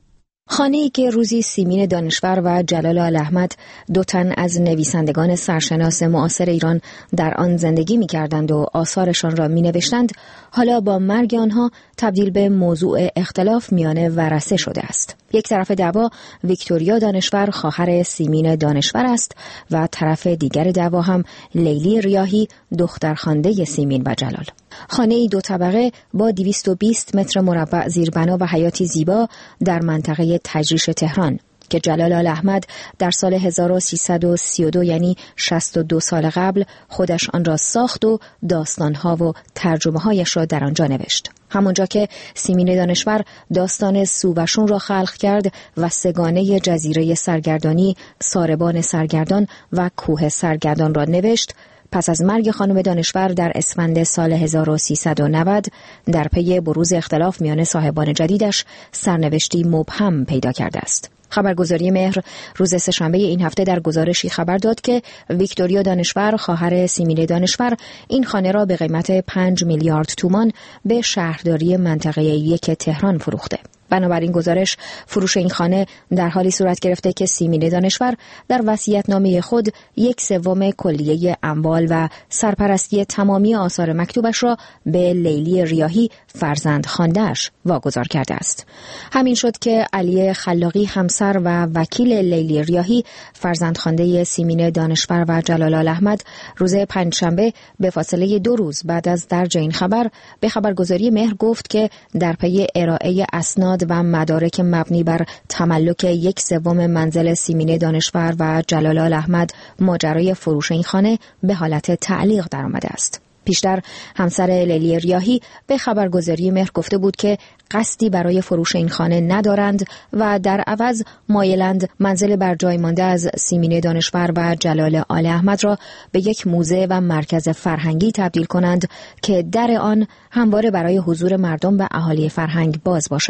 خانه‌ای که روزی سیمین دانشور و جلال آل احمد، دو تن از نویسندگان سرشناس معاصر ایران، در آن زندگی می‌کردند و آثارشان را می‌نوشتند، حالا با مرگ آنها تبدیل به موضوع اختلاف میان ورثه شده است. یک طرف دعوا ویکتوریا دانشور خواهر سیمین دانشور است و طرف دیگر دعوا هم لیلی ریاحی دخترخوانده سیمین و جلال. خانه‌ای دو طبقه با دویست و بیست متر مربع زیربنا و حیاتی زیبا در منطقه تجریش تهران که جلال آل احمد در سال هزار و سیصد و سی و دو یعنی شصت و دو سال قبل خودش آن را ساخت و داستانها و ترجمه هایش را در آنجا نوشت. همونجا که سیمین دانشور داستان سوبشون را خلق کرد و سگانه جزیره سرگردانی، ساربان سرگردان و کوه سرگردان را نوشت، پس از مرگ خانم دانشور در اسفند سال هزار و سیصد و نود در پی بروز اختلاف میان صاحبان جدیدش سرنوشتی مبهم پیدا کرده است. خبرگزاری مهر روز سه‌شنبه این هفته در گزارشی خبر داد که ویکتوریا دانشور خواهر سیمین دانشور این خانه را به قیمت پنج میلیارد تومان به شهرداری منطقه یک تهران فروخته. بنابراین گزارش فروش این خانه در حالی صورت گرفته که سیمین دانشور در وصیت‌نامه خود یک سوم کلیه اموال و سرپرستی تمامی آثار مکتوبش را به لیلی ریاحی فرزند خوانده‌اش واگذار کرده است. همین شد که علی خلاقی همسر و وکیل لیلی ریاحی فرزند خوانده سیمین دانشور و جلال آل احمد روز پنجشنبه به فاصله دو روز بعد از درج این خبر به خبرگزاری مهر گفت که در پی ارائه اسناد و مدارک مبنی بر تملک یک سوم منزل سیمین دانشور و جلال آل احمد ماجرای فروش این خانه به حالت تعلیق درآمده است. پیشتر همسر لیلی ریاحی به خبرگزاری مهر گفته بود که قصدی برای فروش این خانه ندارند و در عوض مایلند منزل بر جای مانده از سیمین دانشور و جلال آل احمد را به یک موزه و مرکز فرهنگی تبدیل کنند که در آن همواره برای حضور مردم و اهالی فرهنگ باز باشد.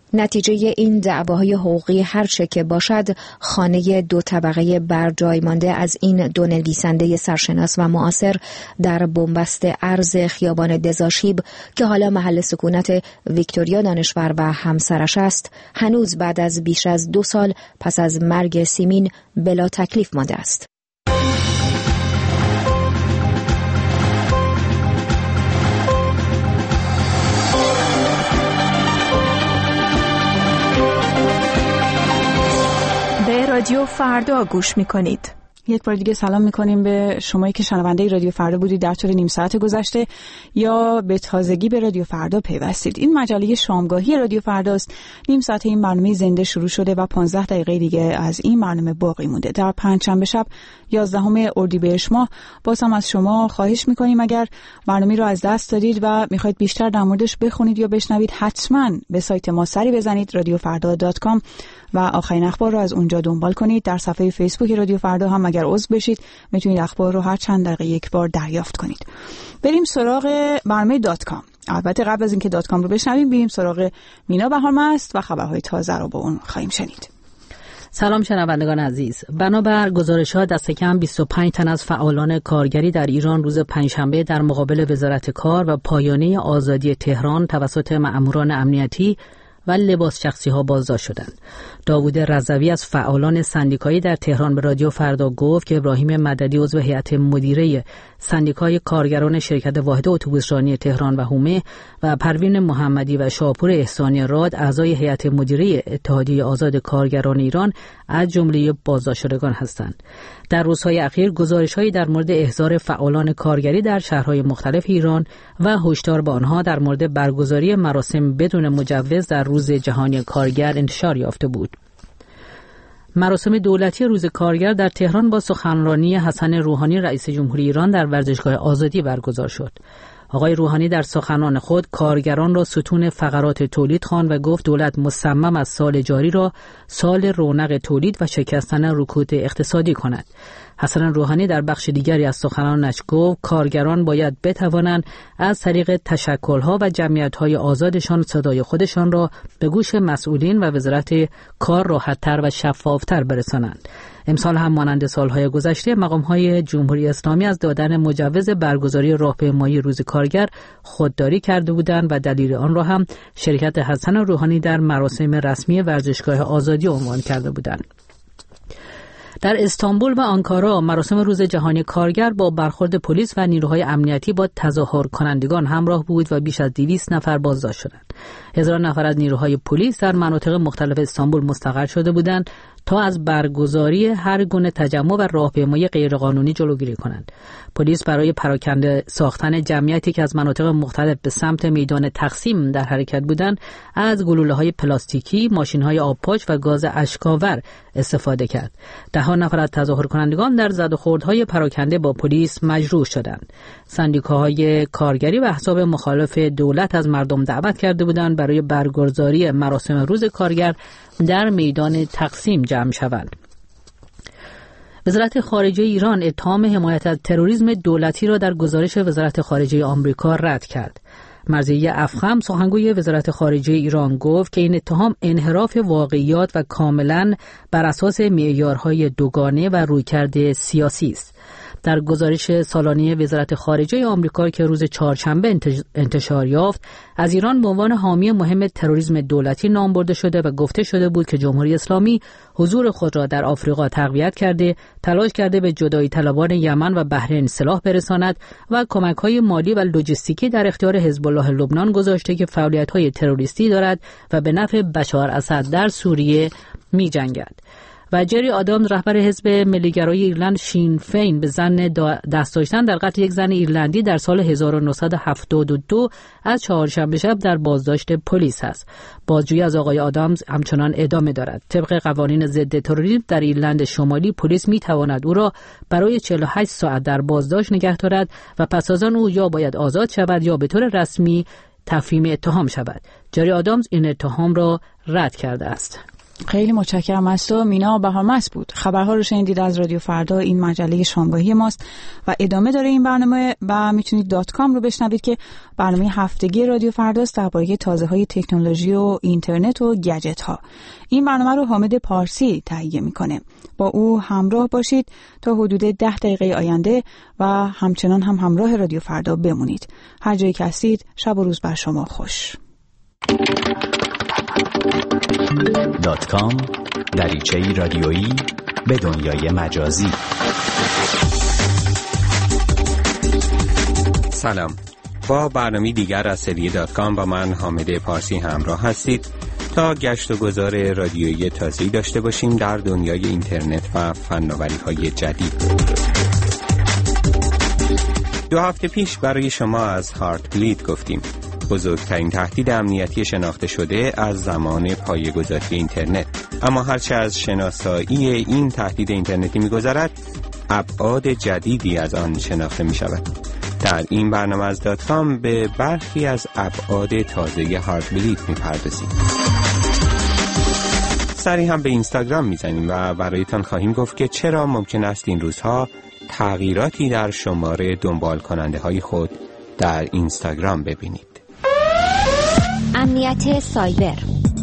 نتیجه این دعواهای حقوقی هرچه که باشد، خانه دو طبقه بر جای مانده از این دو نویسنده سرشناس و معاصر در بنبست ارض خیابان دزاشیب که حالا محل سکونت ویکتوریا دانشور و همسرش است، هنوز بعد از بیش از دو سال پس از مرگ سیمین بلا تکلیف مانده است. رادیو فردا گوش میکنید. یک بار دیگه سلام میکنیم به شمایی که شنونده رادیو فردا بودید در طول نیم ساعت گذشته یا به تازگی به رادیو فردا پیوستید. این مجله شامگاهی رادیو فرداست. نیم ساعت این برنامه زنده شروع شده و پانزده دقیقه دیگه از این برنامه باقی مونده. در پنجشنبه شب یازدهم اردیبهشت ماه باز هم از شما خواهش میکنیم اگر برنامه رو از دست دادید و میخواید بیشتر در موردش بخونید یا بشنوید، حتما به سایت ما سری بزنید رادیو فردا دات کام و آخرین اخبار رو از اونجا دنبال کنید. در صفحه فیسبوک رادیو فردا هم اگر عضو بشید میتونید اخبار رو هر چند دقیقه یک بار دریافت کنید. بریم سراغ برنامه دات کام. البته قبل از اینکه دات کام رو بشنویم بریم سراغ مینا بهارمست و خبرهای تازه رو با اون خواهیم شنید. سلام شنوندگان عزیز. بنابر گزارش‌ها دست کم بیست و پنج تن از فعالان کارگری در ایران روز پنجشنبه در مقابل وزارت کار و پایانه آزادی تهران توسط مأموران امنیتی و لباس شخصی ها بازداشت شدند. داوود رضوی از فعالان سندیکایی در تهران به رادیو فردا گفت که ابراهیم مددی عضو هیئت مدیره سندیکای کارگران شرکت واحد اتوبوسرانی تهران و هومه و پروین محمدی و شاپور احسانی راد اعضای هیئت مدیره اتحادیه آزاد کارگران ایران از جمله بازداشت شدگان هستند. در روزهای اخیر گزارش‌هایی در مورد احضار فعالان کارگری در شهرهای مختلف ایران و هشدار به آنها در مورد برگزاری مراسم بدون مجوز در روز جهانی کارگر انتشار یافته بود. مراسم دولتی روز کارگر در تهران با سخنرانی حسن روحانی رئیس جمهوری ایران در ورزشگاه آزادی برگزار شد. آقای روحانی در سخنان خود کارگران را ستون فقرات تولید خواند و گفت دولت مصمم از سال جاری را سال رونق تولید و شکستن رکود اقتصادی کند. حسن روحانی در بخش دیگری از سخنانش گفت کارگران باید بتوانند از طریق تشکل‌ها و جمعیت‌های آزادشان صدای خودشان را به گوش مسئولین و وزارت کار راحت‌تر و شفاف‌تر برسانند. امسال هم مانند سالهای گذشته مقام‌های جمهوری اسلامی از دادن مجوز برگزاری راهپیمایی روز کارگر خودداری کرده بودند و دلیل آن را هم شرکت حسن روحانی در مراسم رسمی ورزشگاه آزادی عنوان کرده بودند. در استانبول و آنکارا مراسم روز جهانی کارگر با برخورد پلیس و نیروهای امنیتی با تظاهر کنندگان همراه بود و بیش از دویست نفر بازداشت شدند. هزاران نفر از نیروهای پلیس در مناطق مختلف استانبول مستقر شده بودند تا از برگزاری هر گونه تجمع و راهپیمایی غیرقانونی جلوگیری کنند. پلیس برای پراکنده ساختن جمعیتی که از مناطق مختلف به سمت میدان تقسیم در حرکت بودند، از گلوله‌های پلاستیکی، ماشین‌های آبپاش و گاز اشک‌آور استفاده کرد. ده ها نفر از تظاهر کنندگان در زد و خوردهای پراکنده با پلیس مجروح شدند. سندیکاهای کارگری و احزاب مخالف دولت از مردم دعوت کرده بودند برای برگزاری مراسم روز کارگر در میدان تقسیم جمع شوند. وزارت خارجه ایران اتهام حمایت از تروریسم دولتی را در گزارش وزارت خارجه آمریکا رد کرد. مرضیه افخم سخنگوی وزارت خارجه ایران گفت که این اتهام انحراف واقعیات و کاملاً بر اساس معیارهای دوگانه و رویکرد سیاسی است. در گزارش سالانه وزارت خارجه آمریکا که روز چهارشنبه انتشار یافت، از ایران به عنوان حامی مهم تروریسم دولتی نام برده شده و گفته شده بود که جمهوری اسلامی حضور خود را در آفریقا تقویت کرده، تلاش کرده به جدایی طلبان یمن و بحرین سلاح برساند و کمک‌های مالی و لوجستیکی در اختیار حزب الله لبنان گذاشته که فعالیت‌های تروریستی دارد و به نفع بشار اسد در سوریه می‌جنگد. و جری آدامز رهبر حزب ملیگرای ایرلند شین فین به ظن دست داشتن در قتل یک زن ایرلندی در سال هزار و نهصد و هفتاد و دو از چهارشنبه شب در بازداشت پلیس است. بازجویی از آقای آدامز همچنان ادامه دارد. طبق قوانین ضد تروریسم در ایرلند شمالی پلیس می تواند او را برای چهل و هشت ساعت در بازداشت نگه دارد و پس از آن او یا باید آزاد شود یا به طور رسمی تفهیم اتهام شود. جری آدامز این اتهام را رد کرده است. خیلی متشکرم از تو. مینا بهامس بود. خبرها رو شنیدید از رادیو فردا. این مجله شامگاهی ماست و ادامه داره این برنامه و میتونید دات کام رو بشنوید که برنامه هفتگی رادیو فرداست درباره تازه‌های تکنولوژی و اینترنت و گجت ها. این برنامه رو حامد پارسی تهیه میکنه. با او همراه باشید تا حدود ده دقیقه آینده و همچنان هم همراه رادیو فردا بمونید. هر جایی که هستید شب و روز بر شما خوش. دات کام دریچه‌ای رادیویی به دنیای مجازی. سلام، با برنامه دیگر از سری دات کام با من حامد پارسی همراه هستید تا گشت و گذار رادیویی تازه‌ای داشته باشیم در دنیای اینترنت و فناوری‌های جدید. دو هفته پیش برای شما از هارت بلید گفتیم، بزرگترین تهدید امنیتی شناخته شده از زمان پایه‌گذاری اینترنت. اما هرچه از شناسایی این تهدید اینترنتی می‌گذرد، ابعاد جدیدی از آن شناخته می‌شود. در این برنامه از دات کام به برخی از ابعاد تازه هارت بلید می‌پردازیم. سری هم به اینستاگرام می‌زنیم و برایتان خواهیم گفت که چرا ممکن است این روزها تغییراتی در شماره دنبال کننده های خود در اینستاگرام ببینید. امنیت سایبر.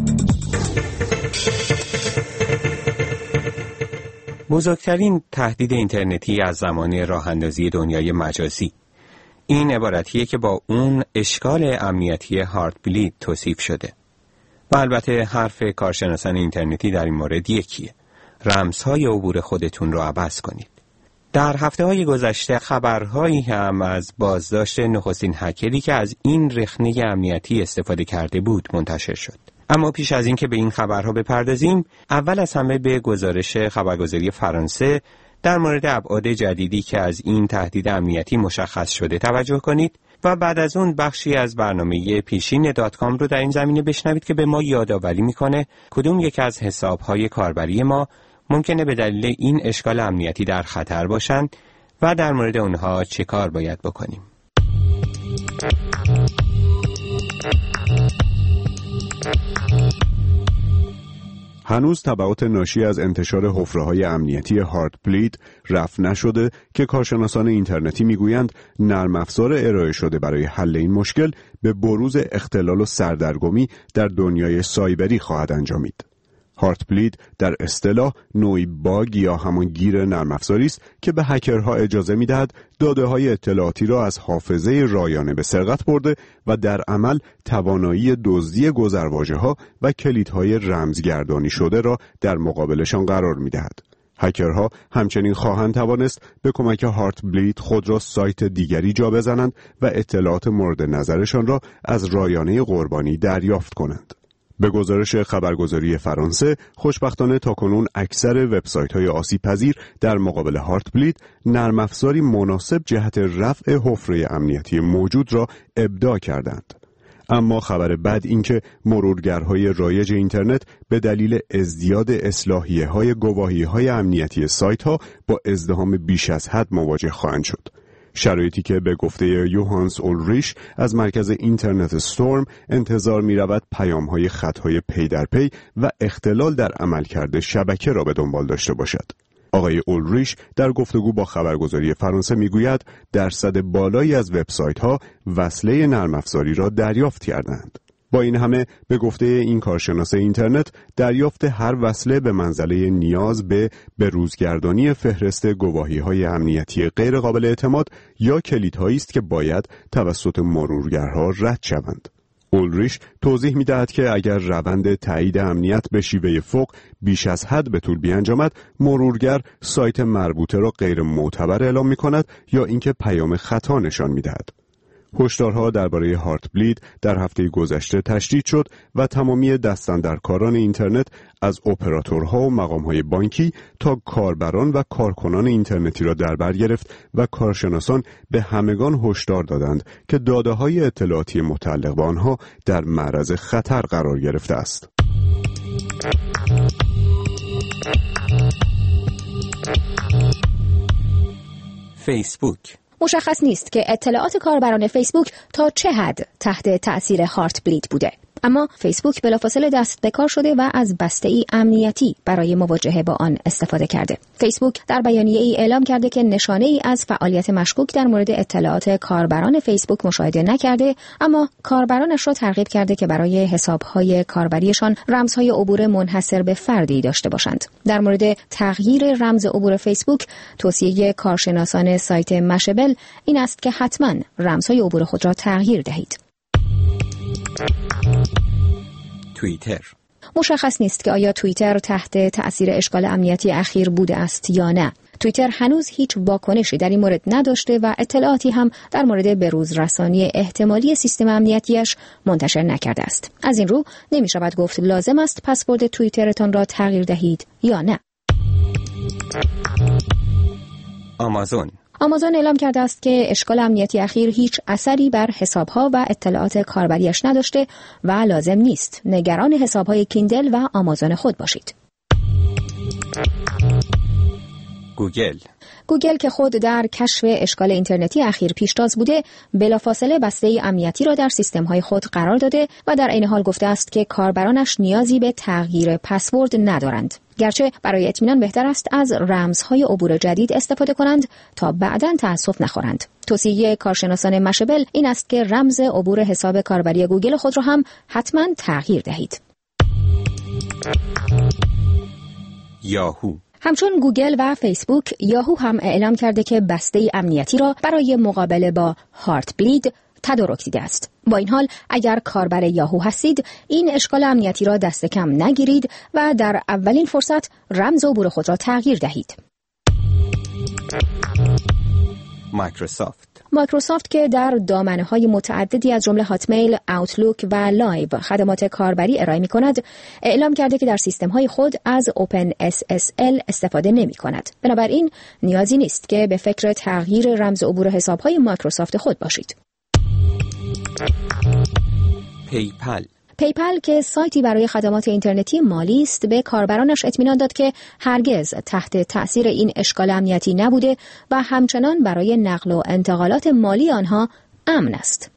بزرگترین تهدید اینترنتی از زمان راه اندازی دنیای مجازی. این عبارتیه که با اون اشکال امنیتی هارت بلید توصیف شده. و البته حرف کارشناسان اینترنتی در این مورد یکیه. رمزهای عبور خودتون رو عوض کنید. در هفته‌های گذشته خبرهایی هم از بازداشت نخستین هکری که از این رخنه امنیتی استفاده کرده بود منتشر شد. اما پیش از این که به این خبرها بپردازیم، اول از همه به گزارش خبرگزاری فرانسه در مورد ابعاد جدیدی که از این تهدید امنیتی مشخص شده توجه کنید و بعد از اون بخشی از برنامه پیشین دات کام رو در این زمینه بشنوید که به ما یادآوری میکنه کدوم یک از حساب‌های کاربری ما ممکنه به دلیل این اشکال امنیتی در خطر باشند و در مورد اونها چه کار باید بکنیم. هنوز تبعات ناشی از انتشار حفره‌های امنیتی هارت بلید رفع نشده که کارشناسان اینترنتی میگویند نرم افزار ارائه شده برای حل این مشکل به بروز اختلال و سردرگمی در دنیای سایبری خواهد انجامید. هارت بلید در اصطلاح نوعی باگ یا همان گیر نرم افزاری است که به هکرها اجازه می‌دهد داده‌های اطلاعاتی را از حافظه رایانه به سرقت برده و در عمل توانایی دزدی گذرواژه‌ها و کلیدهای رمزگردانی شده را در مقابلشان قرار می‌دهد. هکرها همچنین خواهند توانست به کمک هارت بلید خود را سایت دیگری جا بزنند و اطلاعات مورد نظرشان را از رایانه قربانی دریافت کنند. به گزارش خبرگزاری فرانسه، خوشبختانه تاکنون اکثر وبسایت‌های آسیب‌پذیر در مقابل هارت بلید نرم افزاری مناسب جهت رفع حفره امنیتی موجود را ابداع کردند. اما خبر بد این که مرورگرهای رایج اینترنت به دلیل ازدیاد اصلاحیه‌های گواهی‌های امنیتی سایت‌ها با ازدحام بیش از حد مواجه خواهند شد. شرایطی که به گفته یوهانس اولریش از مرکز اینترنت استورم انتظار می رود پیام های خطای پی در پی و اختلال در عملکرد شبکه را به دنبال داشته باشد. آقای اولریش در گفتگو با خبرگزاری فرانسه می گوید درصد بالایی از وبسایت ها وصله نرم افزاری را دریافت کردند. با این همه به گفته این کارشناس اینترنت دریافت هر وصله به منزله نیاز به بروزگردانی فهرست گواهی‌های امنیتی غیر قابل اعتماد یا کلیدهایی است که باید توسط مرورگرها رد شوند. اولریش توضیح می‌دهد که اگر روند تایید امنیت به شیوه فوق بیش از حد به طول بیانجامد، مرورگر سایت مربوطه را غیر معتبر اعلام می‌کند یا اینکه پیام خطا نشان می‌دهد. هشدارها درباره هارت بلید در هفته گذشته تشدید شد و تمامی دستاندرکاران اینترنت از اپراتورها و مقامهای بانکی تا کاربران و کارکنان اینترنتی را در بر گرفت و کارشناسان به همگان هشدار دادند که داده‌های اطلاعاتی متعلق به آنها در معرض خطر قرار گرفته است. فیسبوک مشخص نیست که اطلاعات کاربران فیسبوک تا چه حد تحت تأثیر هارت بلید بوده. اما فیسبوک بلافاصله دست به کار شده و از بسته‌ای امنیتی برای مواجهه با آن استفاده کرده. فیسبوک در بیانیه‌ای اعلام کرده که نشانه‌ای از فعالیت مشکوک در مورد اطلاعات کاربران فیسبوک مشاهده نکرده، اما کاربرانش را ترغیب کرده که برای حساب‌های کاربریشان رمزهای عبور منحصر به فردی داشته باشند. در مورد تغییر رمز عبور فیسبوک، توصیه کارشناسان سایت مشبل این است که حتما رمزهای عبور خود را تغییر دهید. توییتر. مشخص نیست که آیا توییتر تحت تأثیر اشکال امنیتی اخیر بوده است یا نه. توییتر هنوز هیچ واکنشی در این مورد نداشته و اطلاعاتی هم در مورد بروز رسانی احتمالی سیستم امنیتیش منتشر نکرده است. از این رو نمی شود گفت لازم است پسورد توییترتان را تغییر دهید یا نه. آمازون. آمازون اعلام کرده است که اشکال امنیتی اخیر هیچ اثری بر حسابها و اطلاعات کاربریش نداشته و لازم نیست نگران حسابهای کیندل و آمازون خود باشید. گوگل. گوگل که خود در کشف اشکال اینترنتی اخیر پیشتاز بوده، بلافاصله بسته امنیتی را در سیستم‌های خود قرار داده و در عین حال گفته است که کاربرانش نیازی به تغییر پسورد ندارند. گرچه برای اطمینان بهتر است از رمزهای عبور جدید استفاده کنند تا بعداً تأسف نخورند. توصیه کارشناسان مشبل این است که رمز عبور حساب کاربری گوگل خود را هم حتماً تغییر دهید. یاهو. همچون گوگل و فیسبوک، یاهو هم اعلام کرده که بسته امنیتی را برای مقابله با هارت بلید تدارک دیده است. با این حال اگر کاربر یاهو هستید، این اشکال امنیتی را دست کم نگیرید و در اولین فرصت رمز عبور خود را تغییر دهید. مایکروسافت. مایکروسافت که در دامنه‌های متعددی از جمله هاتمیل، اوتلوک و لایو خدمات کاربری ارائه می‌کند، اعلام کرده که در سیستم‌های خود از اوپن اس اس ال استفاده نمی‌کند. بنابراین نیازی نیست که به فکر تغییر رمز عبور حساب‌های مایکروسافت خود باشید. پیپل. پیپل که سایتی برای خدمات اینترنتی مالی است، به کاربرانش اطمینان داد که هرگز تحت تأثیر این اشکال امنیتی نبوده و همچنان برای نقل و انتقالات مالی آنها امن است.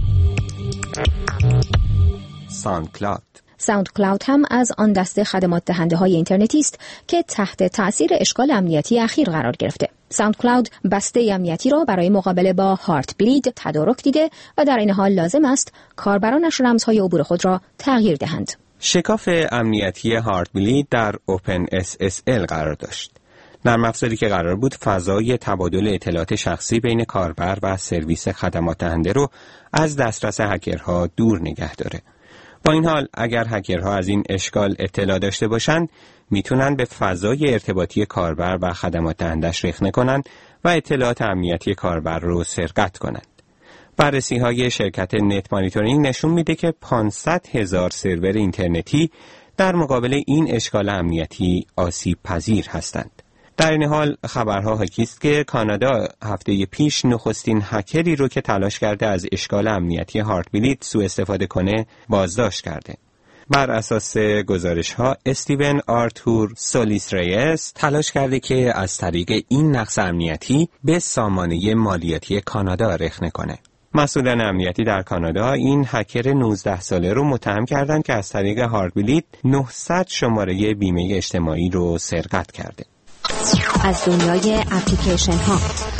ساوند کلاود. ساوند کلاود هم از آن دسته خدمات دهنده های اینترنتی است که تحت تأثیر اشکال امنیتی اخیر قرار گرفته. ساوند کلاود بسته امنیتی را برای مقابله با هارت بلید تدارک دیده و در این حال لازم است کاربرانش رمزهای عبور خود را تغییر دهند. شکاف امنیتی هارت بلید در اوپن اس اس ال قرار داشت. نرم افزاری که قرار بود فضای تبادل اطلاعات شخصی بین کاربر و سرویس خدمات دهنده رو از دسترس هکرها دور نگه داره. با این حال اگر هکرها از این اشکال اطلاع داشته باشند، میتونن به فضای ارتباطی کاربر و خدمات دهندش رخنه کنند و اطلاعات امنیتی کاربر رو سرقت کنند. بررسی های شرکت نت مانیتورینگ نشون میده که پانصد هزار سرور اینترنتی در مقابل این اشکال امنیتی آسیب پذیر هستند. در این حال خبرها حاکی است که کانادا هفته پیش نخستین هکری رو که تلاش کرده از اشکال امنیتی هارت بلید سوء استفاده کنه بازداشت کرده. بر اساس گزارش‌ها استیون آرتور سولیس ریس تلاش کرده که از طریق این نقص امنیتی به سامانه مالیاتی کانادا رخنه کنه. مسئولان امنیتی در کانادا این هکر نوزده ساله رو متهم کردند که از طریق هارت بلید نهصد شماره بیمه اجتماعی رو سرقت کرده. از دنیای اپلیکیشن ها.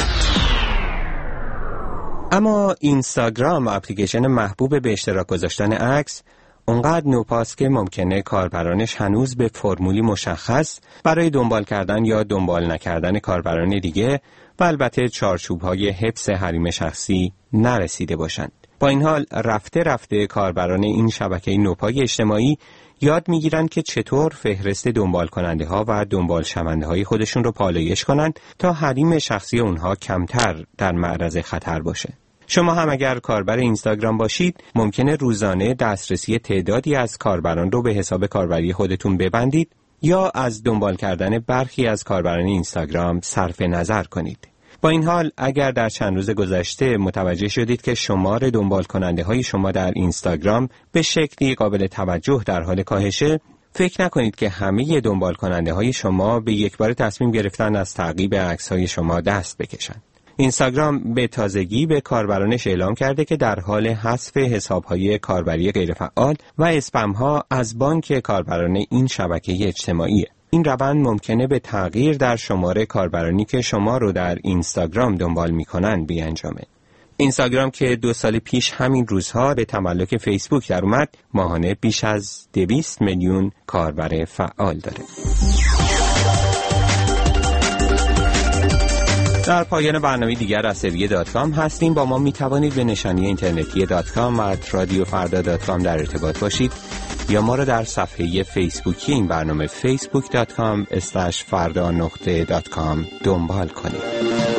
اما اینستاگرام، اپلیکیشن محبوب به اشتراک گذاشتن عکس، اونقدر نوپاست که ممکنه کاربرانش هنوز به فرمولی مشخص برای دنبال کردن یا دنبال نکردن کاربران دیگه و البته چارچوب‌های حفظ حریم شخصی نرسیده باشند. با این حال رفته رفته کاربران این شبکه نوپای اجتماعی یاد میگیرن که چطور فهرست دنبال کننده ها و دنبال شونده های خودشون رو پالایش کنند تا حریم شخصی اونها کمتر در معرض خطر باشه. شما هم اگر کاربر اینستاگرام باشید، ممکنه روزانه دسترسی تعدادی از کاربران رو به حساب کاربری خودتون ببندید یا از دنبال کردن برخی از کاربران اینستاگرام صرف نظر کنید. با این حال اگر در چند روز گذشته متوجه شدید که شمار دنبال کننده های شما در اینستاگرام به شکلی قابل توجه در حال کاهشه، فکر نکنید که همه دنبال کننده های شما به یک بار تصمیم گرفتن از تعقیب عکس های شما دست بکشند. اینستاگرام به تازگی به کاربرانش اعلام کرده که در حال حذف حساب‌های کاربری غیرفعال و اسپم‌ها از بانک کاربران این شبکه اجتماعیه. این روند ممکنه به تغییر در شماره کاربرانی که شما رو در اینستاگرام دنبال می‌کنن بیانجامه. اینستاگرام که دو سال پیش همین روزها به تملک فیسبوک در اومد، ماهانه بیش از دویست میلیون کاربر فعال داره. در پایان برنامه دیگر از سری دات کام هستیم. با ما می توانید به نشانی اینترنتی دات کام و رادیو فردا دات کام در ارتباط باشید یا ما را در صفحه فیسبوکی این برنامه فیسبوک دات کام اسلش فردا نقطه دات کام دنبال کنید.